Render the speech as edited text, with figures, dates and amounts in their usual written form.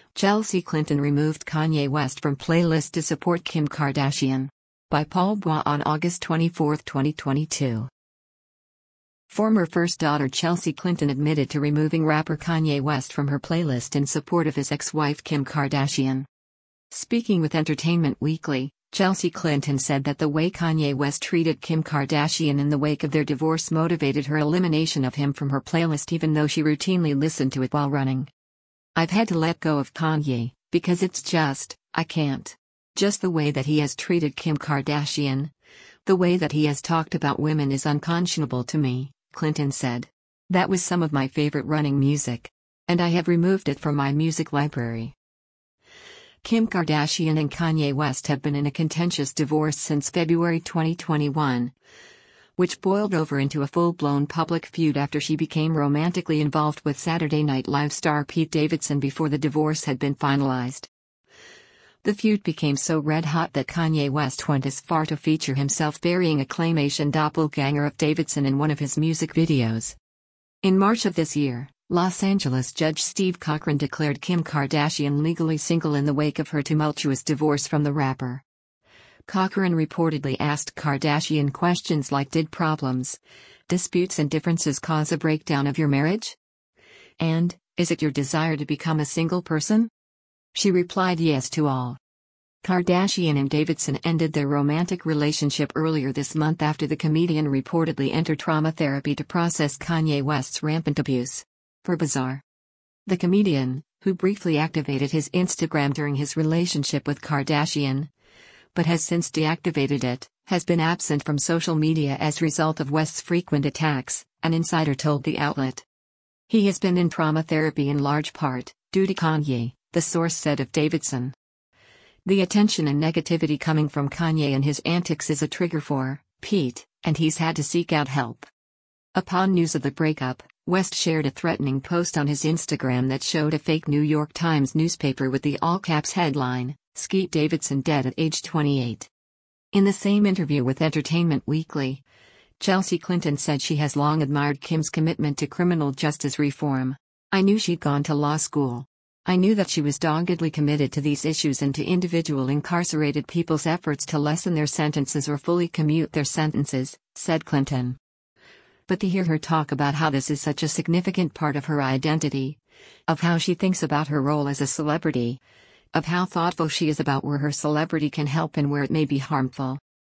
Chelsea Clinton removed Kanye West from playlist to support Kim Kardashian. By Paul Bois on August 24, 2022. Former first daughter Chelsea Clinton admitted to removing rapper Kanye West from her playlist in support of his ex-wife Kim Kardashian. Speaking with Entertainment Weekly, Chelsea Clinton said that the way Kanye West treated Kim Kardashian in the wake of their divorce motivated her elimination of him from her playlist, even though she routinely listened to it while running. "I've had to let go of Kanye, because it's just, I can't. Just the way that he has treated Kim Kardashian. The way that he has talked about women is unconscionable to me," Clinton said. "That was some of my favorite running music. And I have removed it from my music library." Kim Kardashian and Kanye West have been in a contentious divorce since February 2021, which boiled over into a full-blown public feud after she became romantically involved with Saturday Night Live star Pete Davidson before the divorce had been finalized. The feud became so red-hot that Kanye West went as far to feature himself burying a claymation doppelganger of Davidson in one of his music videos. In March of this year, Los Angeles Judge Steve Cochran declared Kim Kardashian legally single in the wake of her tumultuous divorce from the rapper. Cochran reportedly asked Kardashian questions like, "Did problems, disputes and differences cause a breakdown of your marriage? And, is it your desire to become a single person?" She replied yes to all. Kardashian and Davidson ended their romantic relationship earlier this month after the comedian reportedly entered trauma therapy to process Kanye West's rampant abuse. For Bizarre, the comedian, who briefly activated his Instagram during his relationship with Kardashian, but has since deactivated it, has been absent from social media as a result of West's frequent attacks, an insider told the outlet. He has been in trauma therapy in large part due to Kanye, the source said of Davidson. The attention and negativity coming from Kanye and his antics is a trigger for Pete, and he's had to seek out help. Upon news of the breakup, West shared a threatening post on his Instagram that showed a fake New York Times newspaper with the all-caps headline, "Skeet Davidson dead at age 28. In the same interview with Entertainment Weekly, Chelsea Clinton said she has long admired Kim's commitment to criminal justice reform. "I knew she'd gone to law school. I knew that she was doggedly committed to these issues and to individual incarcerated people's efforts to lessen their sentences or fully commute their sentences," said Clinton. But to hear her talk about how this is such a significant part of her identity, of how she thinks about her role as a celebrity, of how thoughtful she is about where her celebrity can help and where it may be harmful,